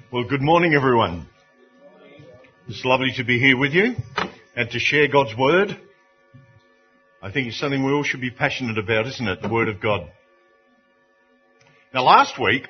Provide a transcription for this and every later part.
Well, good morning, everyone. It's lovely to be here with you and to share God's Word. I think it's something we all should be passionate about, isn't it? The Word of God. Now, last week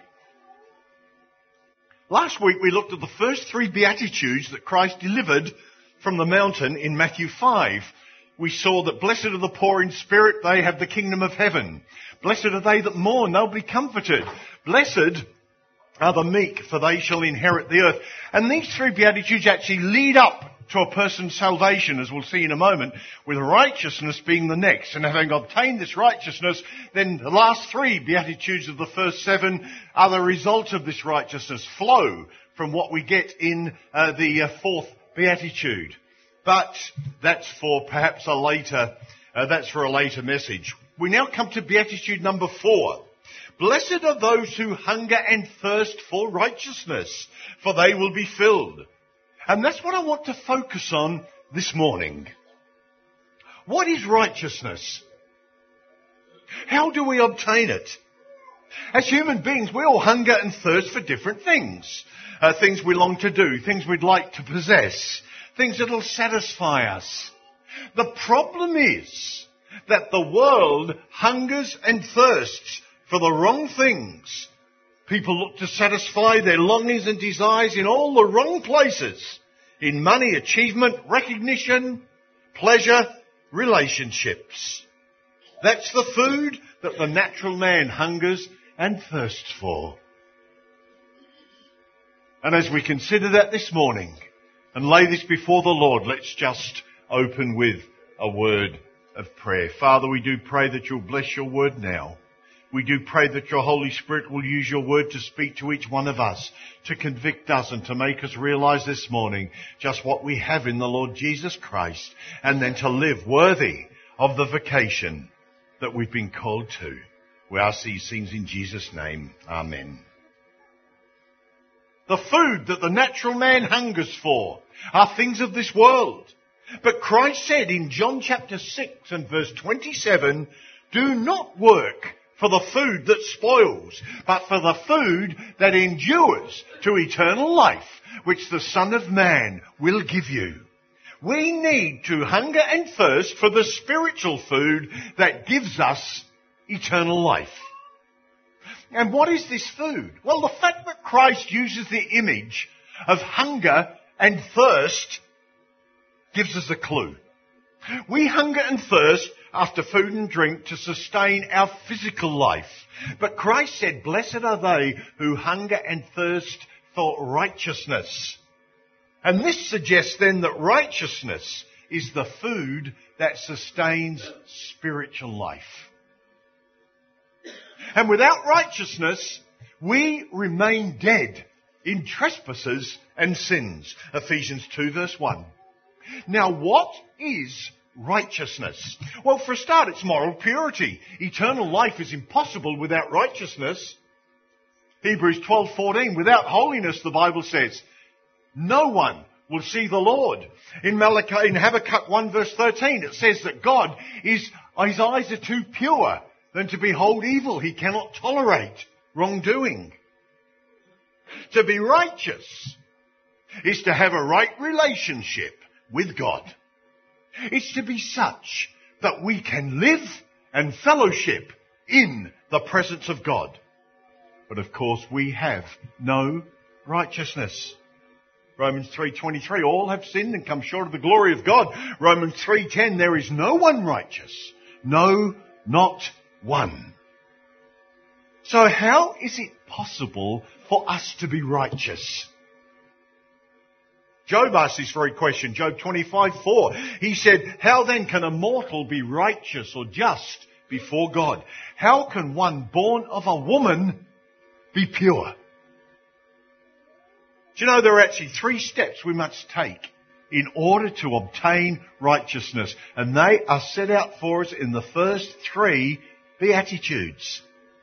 we looked at the first three Beatitudes that Christ delivered from the mountain in Matthew 5. We saw that blessed are the poor in spirit, they have the kingdom of heaven. Blessed are they that mourn, they'll be comforted. Blessed are the meek, for they shall inherit the earth. And these three Beatitudes actually lead up to a person's salvation, as we'll see in a moment, with righteousness being the next. And having obtained this righteousness, then the last three Beatitudes of the first seven are the result of this righteousness, flow from what we get in the fourth Beatitude. But that's for perhaps a later message. We now come to Beatitude number 4. Blessed are those who hunger and thirst for righteousness, for they will be filled. And that's what I want to focus on this morning. What is righteousness? How do we obtain it? As human beings, we all hunger and thirst for different things. Things we long to do, things we'd like to possess, things that'll satisfy us. The problem is that the world hungers and thirsts for the wrong things. People look to satisfy their longings and desires in all the wrong places. In money, achievement, recognition, pleasure, relationships. That's the food that the natural man hungers and thirsts for. And as we consider that this morning and lay this before the Lord, let's just open with a word of prayer. Father, we do pray that you'll bless your word now. We do pray that your Holy Spirit will use your word to speak to each one of us, to convict us and to make us realize this morning just what we have in the Lord Jesus Christ, and then to live worthy of the vocation that we've been called to. We ask these things in Jesus' name. Amen. The food that the natural man hungers for are things of this world. But Christ said in John chapter 6 and verse 27, do not work for the food that spoils, but for the food that endures to eternal life, which the Son of Man will give you. We need to hunger and thirst for the spiritual food that gives us eternal life. And what is this food? Well, the fact that Christ uses the image of hunger and thirst gives us a clue. We hunger and thirst after food and drink to sustain our physical life. But Christ said, blessed are they who hunger and thirst for righteousness. And this suggests then that righteousness is the food that sustains spiritual life. And without righteousness, we remain dead in trespasses and sins. Ephesians 2 verse 1. Now, what is righteousness? Well, for a start, it's moral purity. Eternal life is impossible without righteousness. Hebrews 12:14. Without holiness, the Bible says, no one will see the Lord. In Habakkuk 1 verse 13, it says that his eyes are too pure than to behold evil. He cannot tolerate wrongdoing. To be righteous is to have a right relationship with God. It's to be such that we can live and fellowship in the presence of God. But of course we have no righteousness. Romans 3:23, all have sinned and come short of the glory of God. Romans 3:10, there is no one righteous. No, not one. So how is it possible for us to be righteous? Job asked this very question, Job 25:4. He said, how then can a mortal be righteous or just before God? How can one born of a woman be pure? Do you know there are actually 3 steps we must take in order to obtain righteousness? And they are set out for us in the first 3 Beatitudes.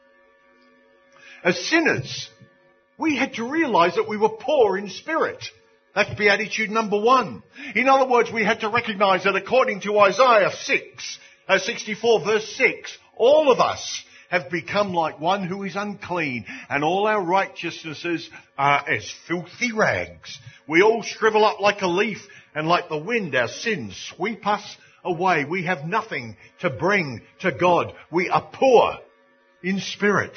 As sinners, we had to realize that we were poor in spirit. That's Beatitude number 1. In other words, we had to recognize that according to Isaiah 64 verse 6, all of us have become like one who is unclean, and all our righteousnesses are as filthy rags. We all shrivel up like a leaf, and like the wind our sins sweep us away. We have nothing to bring to God. We are poor in spirit.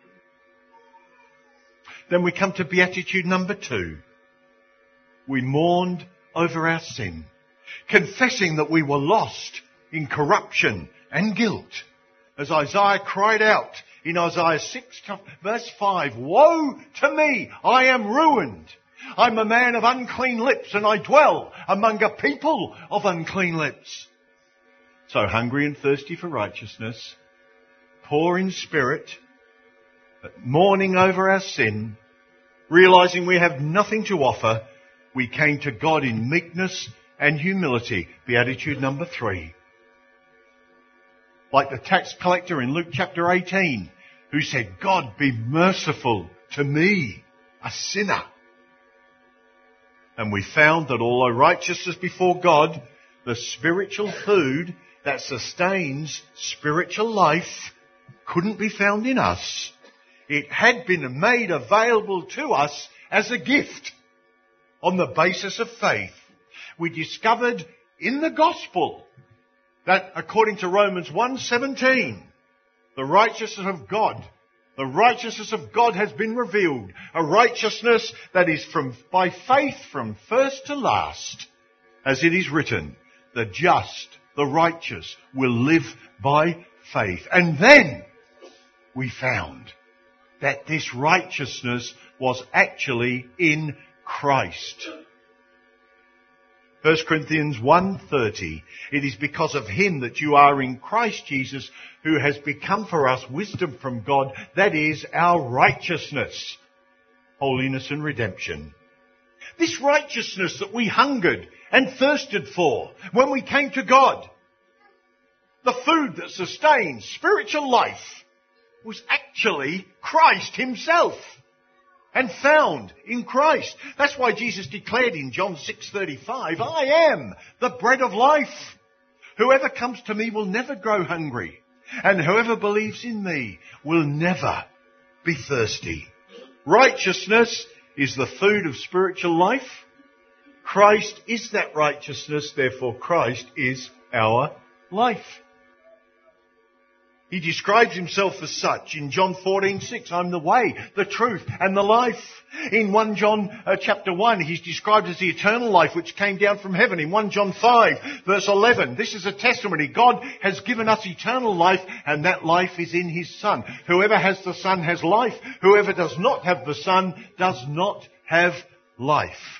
Then we come to beatitude number 2. We mourned over our sin, confessing that we were lost in corruption and guilt. As Isaiah cried out in Isaiah 6 verse 5, "Woe to me, I am ruined. I'm a man of unclean lips, and I dwell among a people of unclean lips." So hungry and thirsty for righteousness, poor in spirit, but mourning over our sin, realizing we have nothing to offer, we came to God in meekness and humility. Beatitude number 3. Like the tax collector in Luke chapter 18, who said, "God, be merciful to me, a sinner." And we found that although righteousness before God, the spiritual food that sustains spiritual life, couldn't be found in us. It had been made available to us as a gift on the basis of faith. We discovered in the gospel that according to Romans 1:17, the righteousness of God has been revealed. A righteousness that is by faith from first to last. As it is written, the just, the righteous will live by faith. And then we found that this righteousness was actually in Christ. 1 Corinthians 1:30, "It is because of him that you are in Christ Jesus, who has become for us wisdom from God, that is our righteousness, holiness and redemption." This righteousness that we hungered and thirsted for when we came to God, the food that sustains spiritual life, was actually Christ himself. And found in Christ. That's why Jesus declared in John 6:35, "I am the bread of life. Whoever comes to me will never grow hungry, and whoever believes in me will never be thirsty." Righteousness is the food of spiritual life. Christ is that righteousness, therefore Christ is our life. He describes himself as such in John 14:6. "I'm the way, the truth, and the life." In 1 John chapter 1, he's described as the eternal life which came down from heaven. In 1 John 5, verse 11, this is a testimony. God has given us eternal life, and that life is in his Son. Whoever has the Son has life. Whoever does not have the Son does not have life.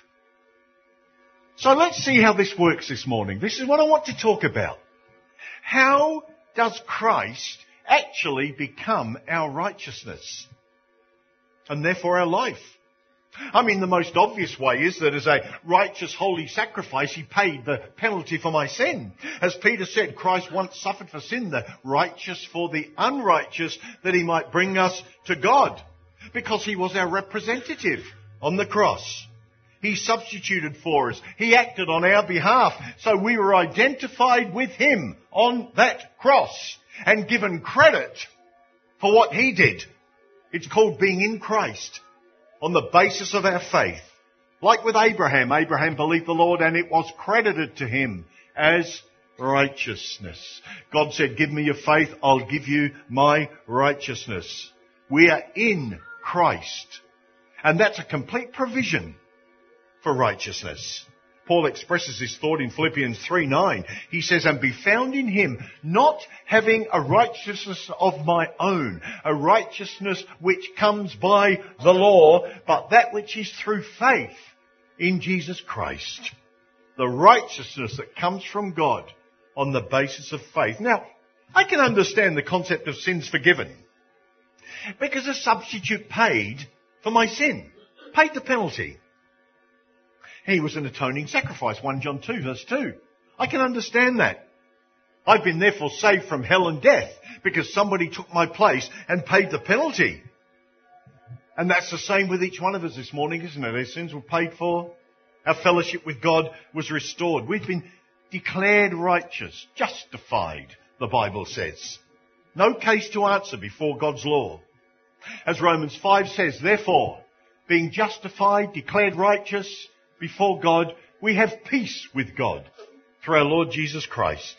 So let's see how this works this morning. This is what I want to talk about. How does Christ actually become our righteousness and therefore our life? I mean, the most obvious way is that as a righteous, holy sacrifice, he paid the penalty for my sin. As Peter said, Christ once suffered for sin, the righteous for the unrighteous, that he might bring us to God, because he was our representative on the cross. He substituted for us. He acted on our behalf. So we were identified with him on that cross and given credit for what he did. It's called being in Christ on the basis of our faith. Like with Abraham. Abraham believed the Lord and it was credited to him as righteousness. God said, "Give me your faith, I'll give you my righteousness." We are in Christ. And that's a complete provision for righteousness. Paul expresses this thought in Philippians 3:9. He says, "And be found in him, not having a righteousness of my own, a righteousness which comes by the law, but that which is through faith in Jesus Christ." The righteousness that comes from God on the basis of faith. Now, I can understand the concept of sins forgiven, because a substitute paid for my sin, paid the penalty. He was an atoning sacrifice, 1 John 2 verse 2. I can understand that. I've been therefore saved from hell and death because somebody took my place and paid the penalty. And that's the same with each one of us this morning, isn't it? Our sins were paid for. Our fellowship with God was restored. We've been declared righteous, justified, the Bible says. No case to answer before God's law. As Romans 5 says, therefore, being justified, declared righteous before God, we have peace with God through our Lord Jesus Christ.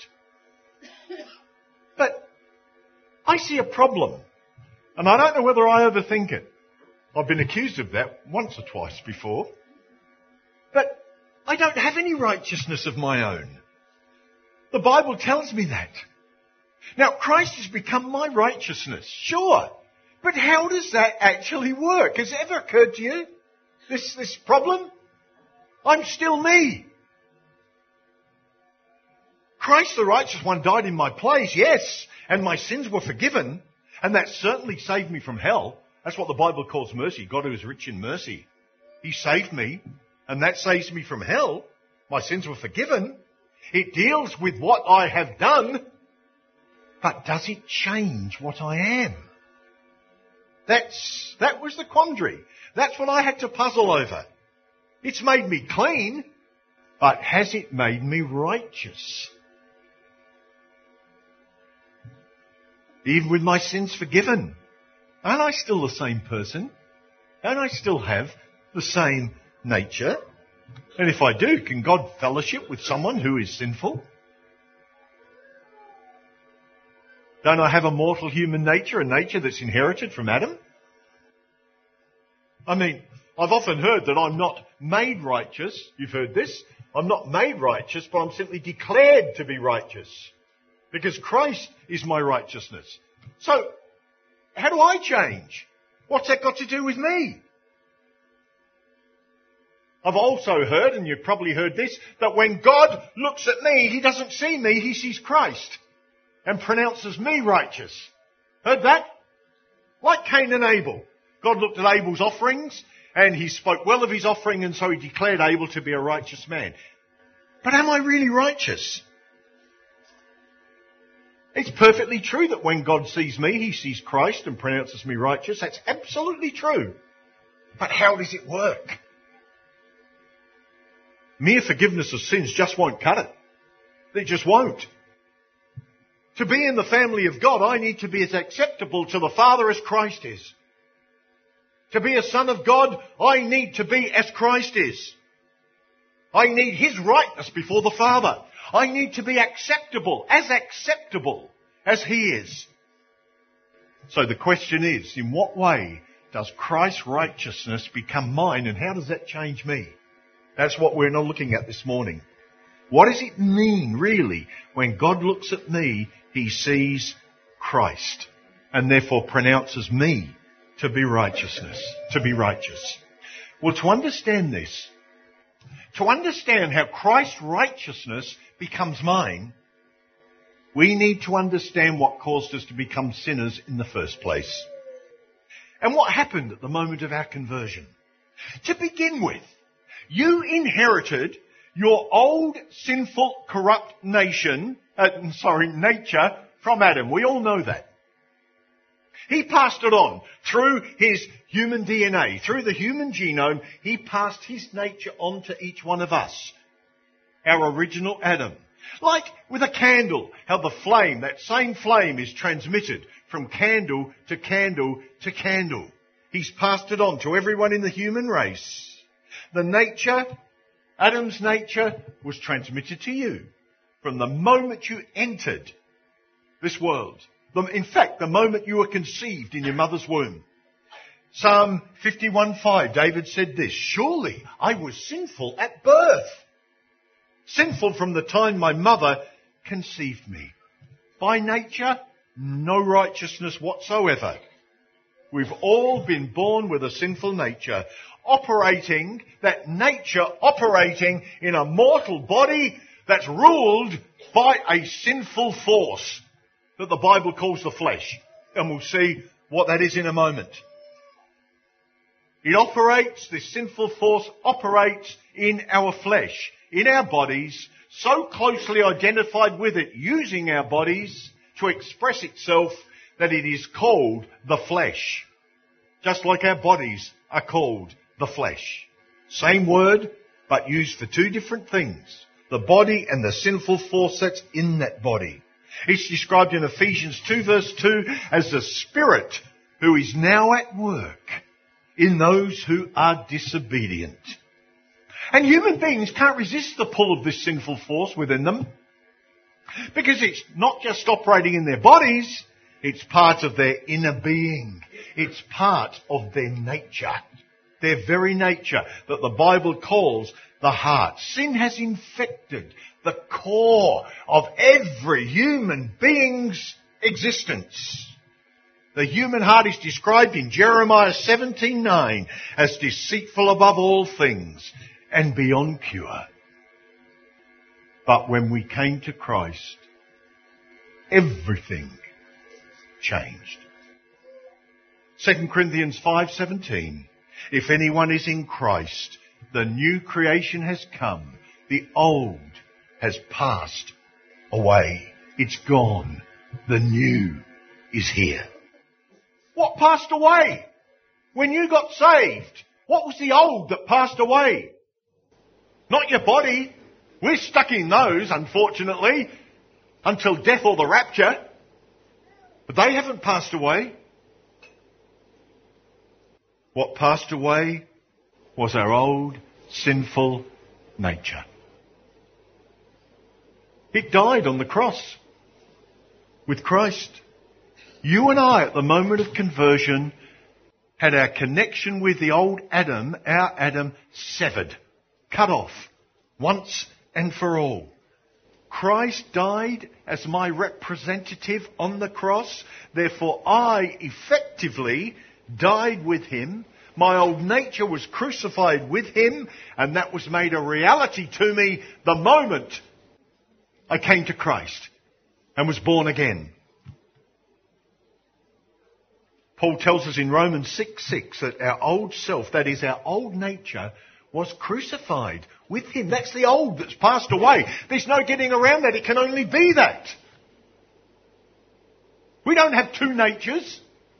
But I see a problem, and I don't know whether I overthink it. I've been accused of that once or twice before. But I don't have any righteousness of my own. The Bible tells me that. Now, Christ has become my righteousness, sure. But how does that actually work? Has it ever occurred to you, this problem? I'm still me. Christ the righteous one died in my place, yes, and my sins were forgiven, and that certainly saved me from hell. That's what the Bible calls mercy, God who is rich in mercy. He saved me, and that saves me from hell. My sins were forgiven. It deals with what I have done, but does it change what I am? That was the quandary. That's what I had to puzzle over. It's made me clean, but has it made me righteous? Even with my sins forgiven, aren't I still the same person? Don't I still have the same nature? And if I do, can God fellowship with someone who is sinful? Don't I have a mortal human nature, a nature that's inherited from Adam? I mean, I've often heard that I'm not made righteous. You've heard this. I'm not made righteous, but I'm simply declared to be righteous. Because Christ is my righteousness. So, how do I change? What's that got to do with me? I've also heard, and you've probably heard this, that when God looks at me, He doesn't see me, He sees Christ. And pronounces me righteous. Heard that? Like Cain and Abel. God looked at Abel's offerings and He spoke well of his offering, and so He declared Abel to be a righteous man. But am I really righteous? It's perfectly true that when God sees me, He sees Christ and pronounces me righteous. That's absolutely true. But how does it work? Mere forgiveness of sins just won't cut it. It just won't. To be in the family of God, I need to be as acceptable to the Father as Christ is. To be a son of God, I need to be as Christ is. I need His rightness before the Father. I need to be acceptable as He is. So the question is, in what way does Christ's righteousness become mine, and how does that change me? That's what we're not looking at this morning. What does it mean, really, when God looks at me, He sees Christ, and therefore pronounces me to be righteous. Well, to understand this, to understand how Christ's righteousness becomes mine, we need to understand what caused us to become sinners in the first place. And what happened at the moment of our conversion. To begin with, you inherited your old, sinful, corrupt nature from Adam. We all know that. He passed it on through his human DNA, through the human genome. He passed his nature on to each one of us, our original Adam. Like with a candle, how the flame, that same flame, is transmitted from candle to candle to candle. He's passed it on to everyone in the human race. The nature, Adam's nature, was transmitted to you from the moment you entered this world. In fact, the moment you were conceived in your mother's womb. Psalm 51:5, David said this, "Surely I was sinful at birth, sinful from the time my mother conceived me." By nature, no righteousness whatsoever. We've all been born with a sinful nature, operating in a mortal body that's ruled by a sinful force that the Bible calls the flesh. And we'll see what that is in a moment. This sinful force operates in our flesh, in our bodies, so closely identified with it, using our bodies to express itself, that it is called the flesh. Just like our bodies are called the flesh. Same word, but used for two different things. The body and the sinful force that's in that body. It's described in Ephesians 2 verse 2 as the Spirit who is now at work in those who are disobedient. And human beings can't resist the pull of this sinful force within them, because it's not just operating in their bodies, it's part of their inner being. It's part of their nature. Their very nature that the Bible calls the heart. Sin has infected the core of every human being's existence. The human heart is described in Jeremiah 17:9 as deceitful above all things and beyond cure. But when we came to Christ, everything changed. 2 Corinthians 5:17. If anyone is in Christ, the new creation has come. The old has passed away. It's gone. The new is here. What passed away? When you got saved, what was the old that passed away? Not your body. We're stuck in those, unfortunately, until death or the rapture. But they haven't passed away. What passed away was our old sinful nature. It died on the cross with Christ. You and I, at the moment of conversion, had our connection with the old Adam, our Adam, severed, cut off, once and for all. Christ died as my representative on the cross. Therefore, I effectively died with him. My old nature was crucified with him, and that was made a reality to me the moment I came to Christ and was born again. Paul tells us in Romans 6:6 that our old self, that is our old nature, was crucified with him. That's the old that's passed away. There's no getting around that. It can only be that. We don't have two natures.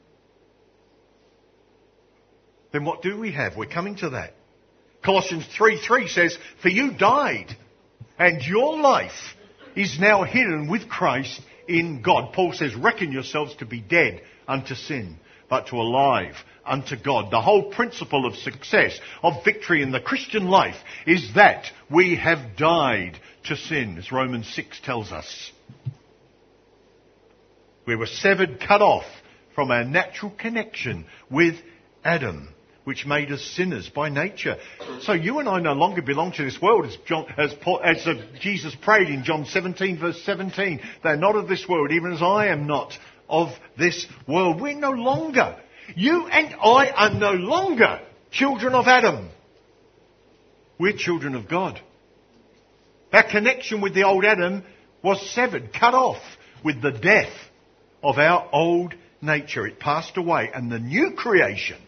Then what do we have? We're coming to that. Colossians 3:3 says, "For you died, and your life is now hidden with Christ in God." Paul says, "Reckon yourselves to be dead unto sin, but to alive unto God." The whole principle of success, of victory in the Christian life, is that we have died to sin, as Romans 6 tells us. We were severed, cut off from our natural connection with Adam, which made us sinners by nature. So you and I no longer belong to this world, as Jesus prayed in John 17 verse 17. They're not of this world, even as I am not of this world. We're no longer, you and I are no longer children of Adam. We're children of God. Our connection with the old Adam was severed, cut off with the death of our old nature. It passed away, and the new creation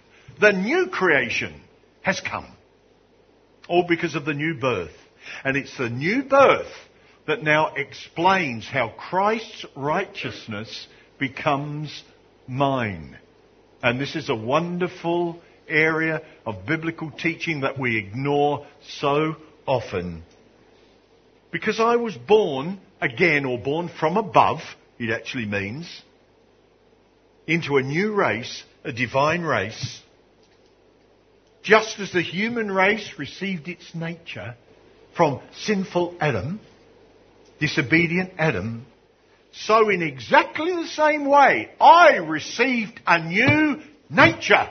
has come. All because of the new birth. And it's the new birth that now explains how Christ's righteousness becomes mine. And this is a wonderful area of biblical teaching that we ignore so often. Because I was born again, or born from above, it actually means, into a new race, a divine race. Just as the human race received its nature from sinful Adam, disobedient Adam, so in exactly the same way, I received a new nature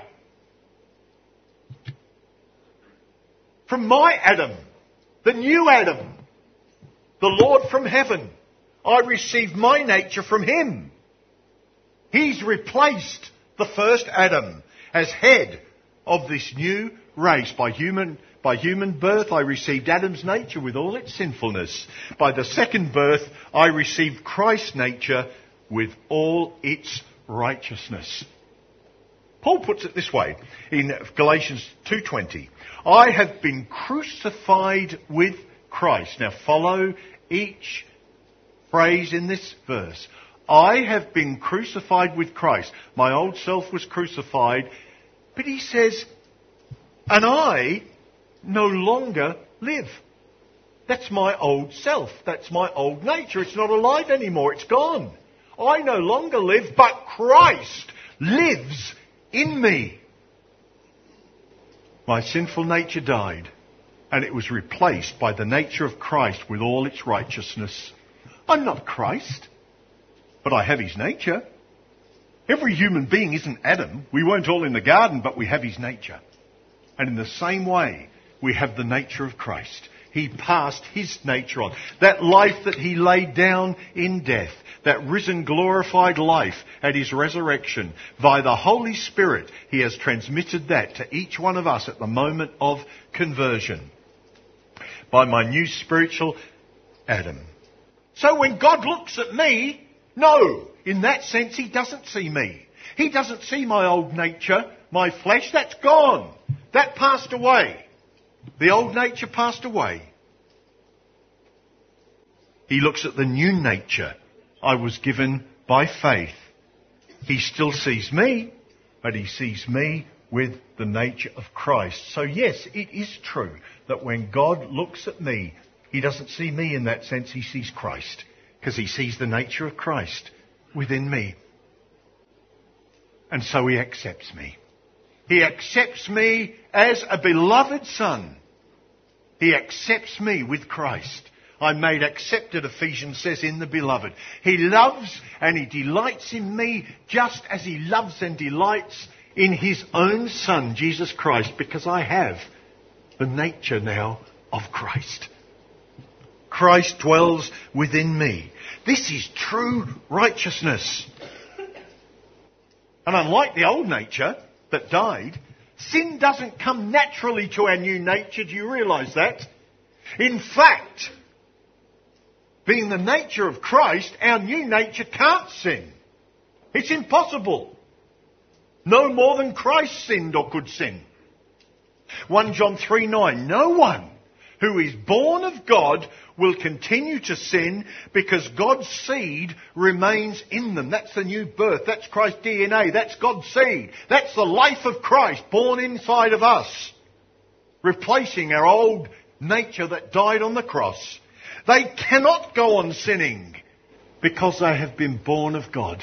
from my Adam, the new Adam, the Lord from heaven. I received my nature from him. He's replaced the first Adam as head of this new race. By human birth, I received Adam's nature with all its sinfulness. By the second birth, I received Christ's nature with all its righteousness. Paul puts it this way in Galatians 2:20. I have been crucified with Christ. Now follow each phrase in this verse. I have been crucified with Christ. My old self was crucified. But he says, and I no longer live. That's my old self. That's my old nature. It's not alive anymore. It's gone. I no longer live, but Christ lives in me. My sinful nature died, and it was replaced by the nature of Christ with all its righteousness. I'm not Christ, but I have his nature. Every human being isn't Adam. We weren't all in the garden, but we have his nature. And in the same way, we have the nature of Christ. He passed his nature on. That life that he laid down in death, that risen glorified life at his resurrection, by the Holy Spirit, he has transmitted that to each one of us at the moment of conversion. By my new spiritual Adam. So when God looks at me, no, in that sense he doesn't see me. He doesn't see my old nature, my flesh, that's gone. That passed away. The old nature passed away. He looks at the new nature I was given by faith. He still sees me, but he sees me with the nature of Christ. So yes, it is true that when God looks at me, he doesn't see me in that sense, he sees Christ. Because he sees the nature of Christ within me. And so he accepts me. He accepts me as a beloved son. He accepts me with Christ. I'm made accepted, Ephesians says, in the beloved. He loves and he delights in me just as he loves and delights in his own Son, Jesus Christ, because I have the nature now of Christ. Christ dwells within me. This is true righteousness. And unlike the old nature that died, sin doesn't come naturally to our new nature. Do you realise that? In fact, being the nature of Christ, our new nature can't sin. It's impossible. No more than Christ sinned or could sin. 1 John 3:9, no one who is born of God will continue to sin because God's seed remains in them. That's the new birth. That's Christ's DNA. That's God's seed. That's the life of Christ born inside of us, replacing our old nature that died on the cross. They cannot go on sinning because they have been born of God.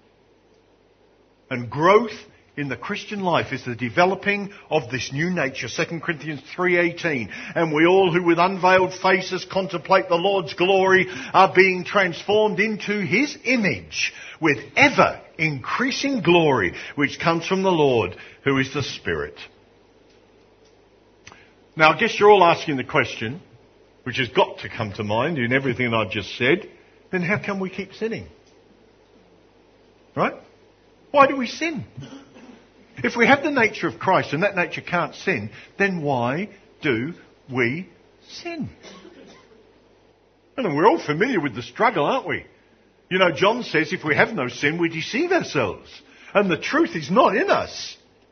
And growth in the Christian life is the developing of this new nature. 2 Corinthians 3:18. And we all who with unveiled faces contemplate the Lord's glory are being transformed into his image with ever increasing glory, which comes from the Lord, who is the Spirit. Now I guess you're all asking the question, which has got to come to mind in everything that I've just said, then how come we keep sinning? Right? Why do we sin? If we have the nature of Christ and that nature can't sin, then why do we sin? And we're all familiar with the struggle, aren't we? You know, John says if we have no sin, we deceive ourselves. And the truth is not in us.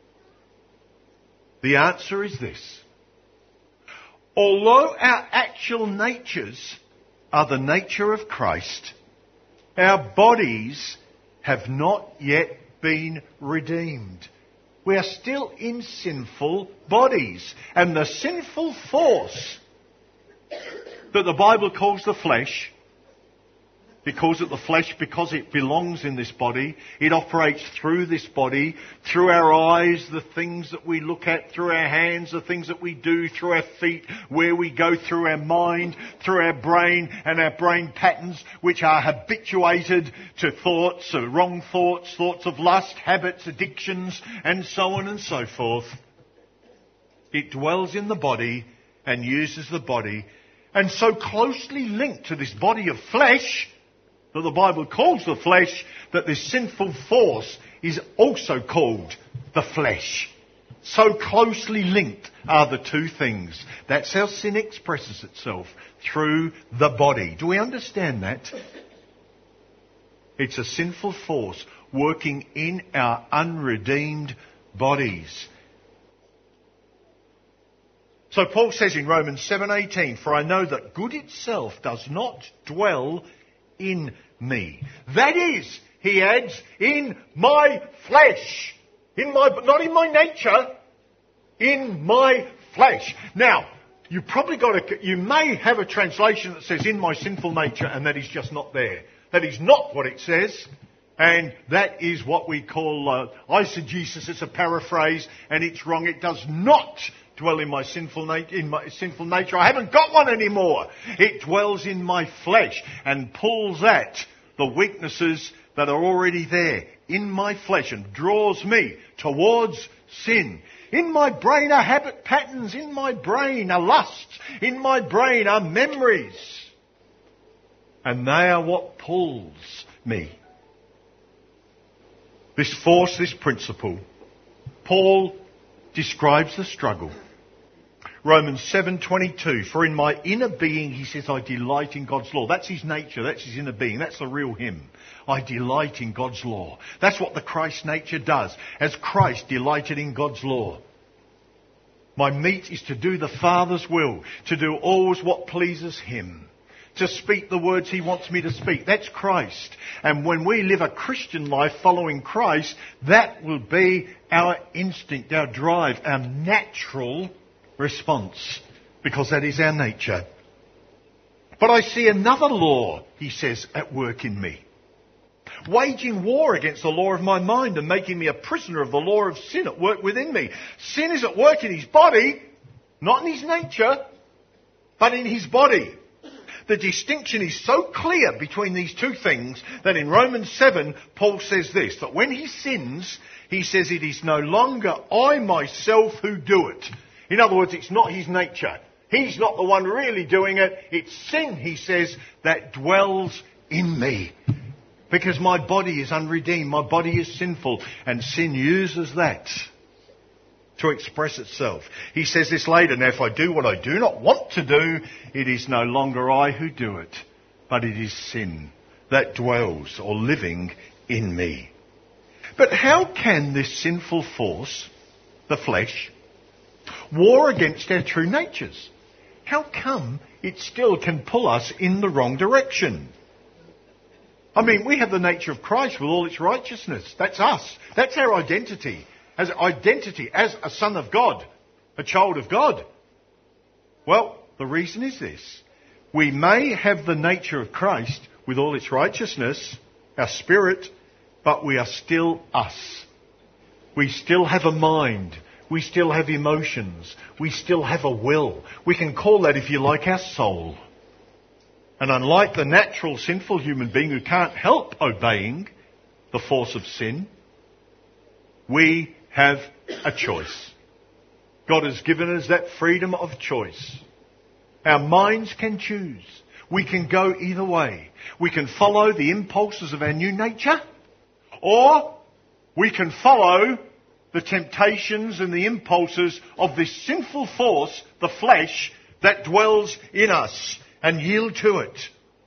The answer is this. Although our actual natures are the nature of Christ, our bodies have not yet been redeemed. We are still in sinful bodies. And the sinful force that the Bible calls the flesh, it calls it the flesh because it belongs in this body. It operates through this body, through our eyes, the things that we look at, through our hands, the things that we do, through our feet, where we go, through our mind, through our brain and our brain patterns, which are habituated to thoughts, wrong thoughts, thoughts of lust, habits, addictions, and so on and so forth. It dwells in the body and uses the body, and so closely linked to this body of flesh that the Bible calls the flesh, that this sinful force is also called the flesh. So closely linked are the two things. That's how sin expresses itself, through the body. Do we understand that? It's a sinful force working in our unredeemed bodies. So Paul says in Romans 7:18, for I know that good itself does not dwell in me. That is, he adds, in my flesh. Not in my nature, in my flesh. Now, you may have a translation that says in my sinful nature, and that is just not there. That is not what it says. And that is what we call eisegesis. It's a paraphrase, and it's wrong. It does not dwell in my sinful nature. I haven't got one anymore. It dwells in my flesh and pulls at the weaknesses that are already there in my flesh and draws me towards sin. In my brain are habit patterns. In my brain are lusts. In my brain are memories. And they are what pulls me. This force, this principle, Paul describes the struggle. Romans 7:22, for in my inner being, he says, I delight in God's law. That's his nature, that's his inner being, that's the real him. I delight in God's law. That's what the Christ nature does, as Christ delighted in God's law. My meat is to do the Father's will, to do always what pleases him, to speak the words he wants me to speak. That's Christ. And when we live a Christian life following Christ, that will be our instinct, our drive, our natural response, because that is our nature. But I see another law, he says, at work in me, waging war against the law of my mind and making me a prisoner of the law of sin at work within me. Sin is at work in his body, not in his nature, but in his body. The distinction is so clear between these two things that in Romans 7, Paul says this, that when he sins, he says it is no longer I myself who do it. In other words, it's not his nature. He's not the one really doing it. It's sin, he says, that dwells in me. Because my body is unredeemed. My body is sinful. And sin uses that to express itself. He says this later, now if I do what I do not want to do, it is no longer I who do it, but it is sin that dwells or living in me. But how can this sinful force, the flesh, war against our true natures? How come it still can pull us in the wrong direction? I mean, we have the nature of Christ with all its righteousness. That's us. That's our identity. As a son of God, a child of God. Well, the reason is this. We may have the nature of Christ with all its righteousness, our spirit, but we are still us. We still have a mind. We still have emotions. We still have a will. We can call that, if you like, our soul. And unlike the natural sinful human being who can't help obeying the force of sin, we have a choice. God has given us that freedom of choice. Our minds can choose. We can go either way. We can follow the impulses of our new nature, or we can follow the temptations and the impulses of this sinful force, the flesh, that dwells in us, and yield to it.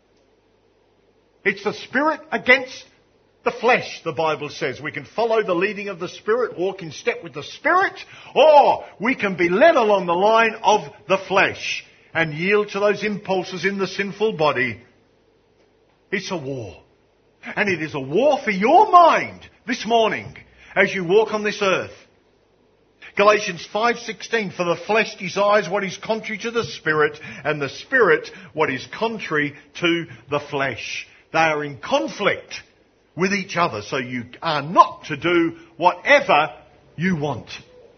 It's the spirit against the flesh, the Bible says. We can follow the leading of the Spirit, walk in step with the Spirit, or we can be led along the line of the flesh and yield to those impulses in the sinful body. It's a war. And it is a war for your mind this morning as you walk on this earth. Galatians 5:16, for the flesh desires what is contrary to the Spirit, and the Spirit what is contrary to the flesh. They are in conflict with each other, so you are not to do whatever you want.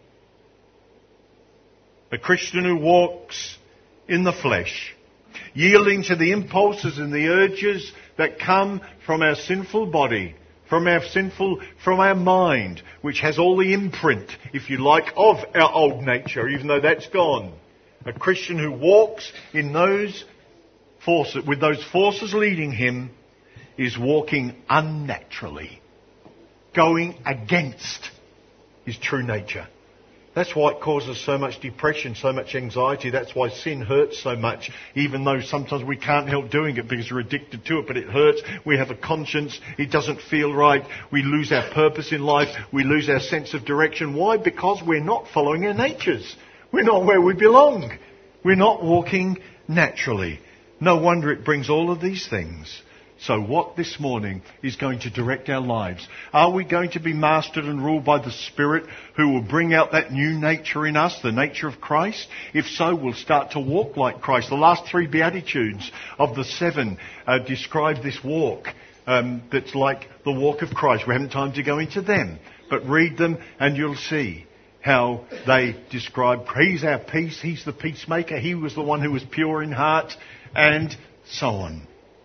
The Christian who walks in the flesh, yielding to the impulses and the urges that come from our sinful body, from our mind, which has all the imprint, if you like, of our old nature, even though that's gone. A Christian who walks in those forces, with those forces leading him, is walking unnaturally, going against his true nature. That's why it causes so much depression, so much anxiety. That's why sin hurts so much, even though sometimes we can't help doing it because we're addicted to it, but it hurts. We have a conscience. It doesn't feel right. We lose our purpose in life. We lose our sense of direction. Why? Because we're not following our natures. We're not where we belong. We're not walking naturally. No wonder it brings all of these things. So what this morning is going to direct our lives? Are we going to be mastered and ruled by the Spirit who will bring out that new nature in us, the nature of Christ? If so, we'll start to walk like Christ. The last 3 Beatitudes of the 7 describe this walk that's like the walk of Christ. We haven't time to go into them, but read them and you'll see how they describe, He's our peace, He's the peacemaker, He was the one who was pure in heart, and so on.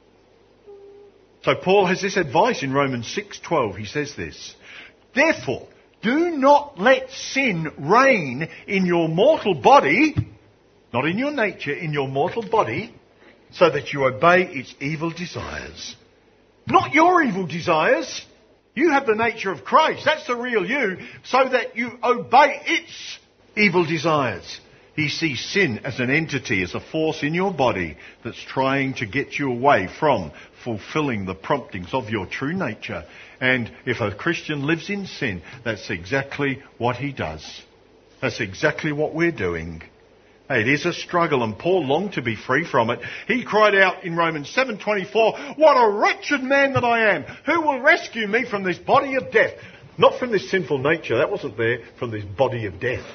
So Paul has this advice in Romans 6:12. He says this, therefore, do not let sin reign in your mortal body, not in your nature, in your mortal body, so that you obey its evil desires. Not your evil desires. You have the nature of Christ. That's the real you, so that you obey its evil desires. He sees sin as an entity, as a force in your body that's trying to get you away from fulfilling the promptings of your true nature. And if a Christian lives in sin, that's exactly what he does. That's exactly what we're doing. It is a struggle, and Paul longed to be free from it. He cried out in Romans 7:24, what a wretched man that I am! Who will rescue me from this body of death? Not from this sinful nature, that wasn't there, from this body of death.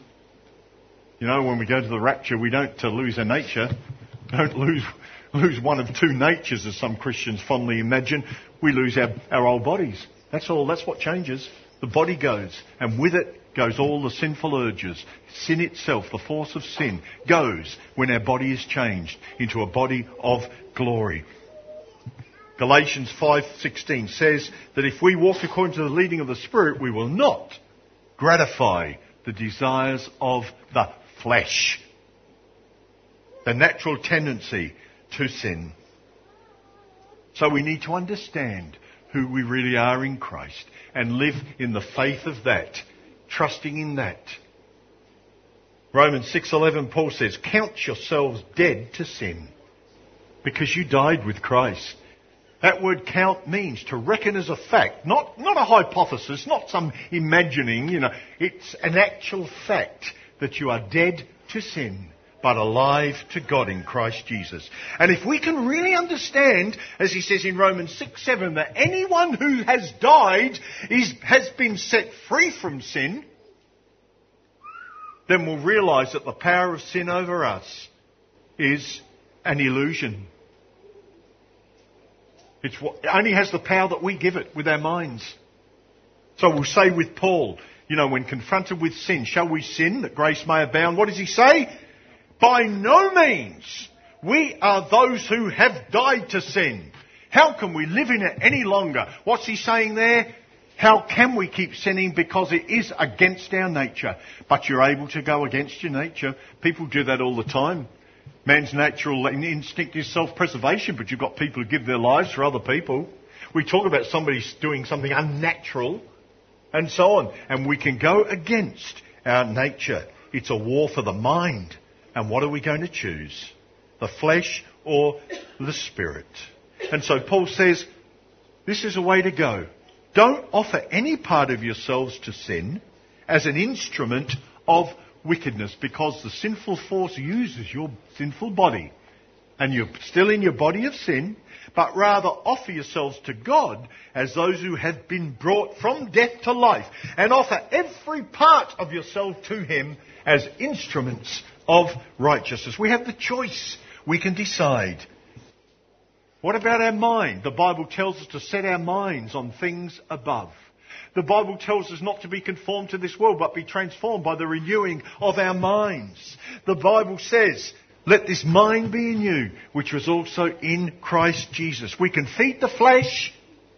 You know, when we go to the rapture, we don't lose our nature. Don't lose one of 2 natures, as some Christians fondly imagine. We lose our old bodies. That's all. That's what changes. The body goes, and with it goes all the sinful urges. Sin itself, the force of sin, goes when our body is changed into a body of glory. Galatians 5:16 says that if we walk according to the leading of the Spirit, we will not gratify the desires of the flesh, the natural tendency to sin. So we need to understand who we really are in Christ and live in the faith of that, trusting in that. Romans 6:11, Paul says, count yourselves dead to sin because you died with Christ. That word count means to reckon as a fact, not a hypothesis, not some imagining, it's an actual fact that you are dead to sin, but alive to God in Christ Jesus. And if we can really understand, as he says in Romans 6:7, that anyone who has died has been set free from sin, then we'll realise that the power of sin over us is an illusion. It only has the power that we give it with our minds. So we'll say with Paul, when confronted with sin, shall we sin that grace may abound? What does he say? By no means. We are those who have died to sin. How can we live in it any longer? What's he saying there? How can we keep sinning? Because it is against our nature. But you're able to go against your nature. People do that all the time. Man's natural instinct is self-preservation, but you've got people who give their lives for other people. We talk about somebody doing something unnatural, and so on. And we can go against our nature. It's a war for the mind. And what are we going to choose? The flesh or the Spirit? And so Paul says, this is a way to go. Don't offer any part of yourselves to sin as an instrument of wickedness, because the sinful force uses your sinful body. And you're still in your body of sin, but rather offer yourselves to God as those who have been brought from death to life, and offer every part of yourself to Him as instruments of righteousness. We have the choice. We can decide. What about our mind? The Bible tells us to set our minds on things above. The Bible tells us not to be conformed to this world, but be transformed by the renewing of our minds. The Bible says, let this mind be in you, which was also in Christ Jesus. We can feed the flesh,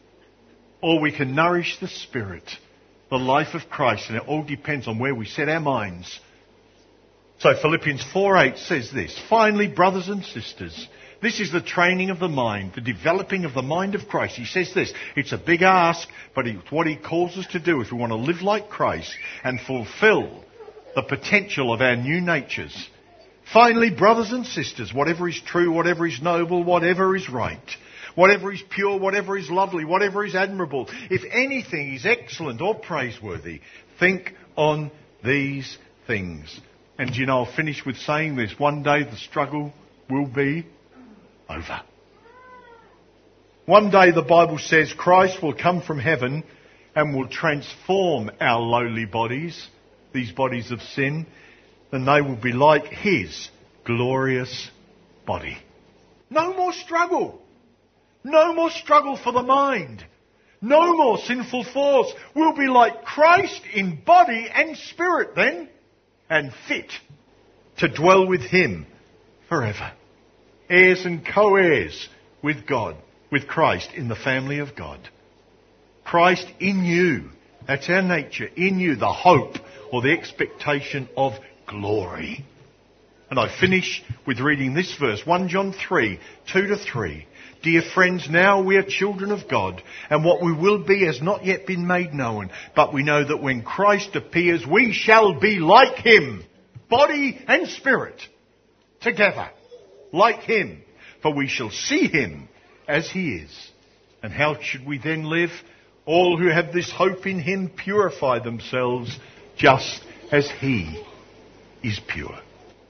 or we can nourish the Spirit, the life of Christ, and it all depends on where we set our minds. So Philippians 4:8 says this, finally, brothers and sisters, this is the training of the mind, the developing of the mind of Christ. He says this, it's a big ask, but it's what he calls us to do if we want to live like Christ and fulfill the potential of our new natures. Finally, brothers and sisters, whatever is true, whatever is noble, whatever is right, whatever is pure, whatever is lovely, whatever is admirable, if anything is excellent or praiseworthy, think on these things. And I'll finish with saying this. One day the struggle will be over. One day the Bible says Christ will come from heaven and will transform our lowly bodies, these bodies of sin, and they will be like his glorious body. No more struggle. No more struggle for the mind. No more sinful thoughts. We'll be like Christ in body and spirit then, and fit to dwell with him forever. Heirs and co-heirs with God, with Christ in the family of God. Christ in you. That's our nature. In you, the hope or the expectation of glory. And I finish with reading this verse, 1 John 3, 2-3. Dear friends, now we are children of God, and what we will be has not yet been made known. But we know that when Christ appears, we shall be like him, body and spirit, together, like him. For we shall see him as he is. And how should we then live? All who have this hope in him purify themselves just as he is pure.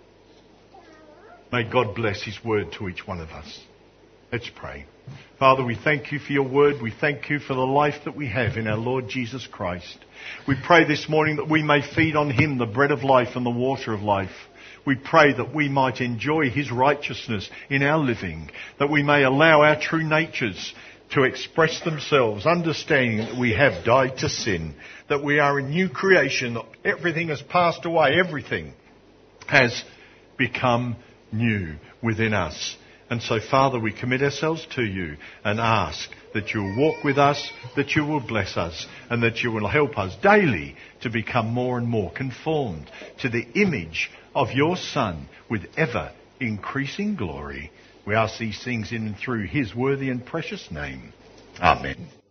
May God bless his word to each one of us. Let's pray. Father, we thank you for your word. We thank you for the life that we have in our Lord Jesus Christ. We pray this morning that we may feed on him, the bread of life and the water of life. We pray that we might enjoy his righteousness in our living, that we may allow our true natures to express themselves, understanding that we have died to sin, that we are a new creation, that everything has passed away, everything has become new within us. And so, Father, we commit ourselves to you and ask that you will walk with us, that you will bless us, and that you will help us daily to become more and more conformed to the image of your Son with ever increasing glory. We ask these things in and through his worthy and precious name. Amen.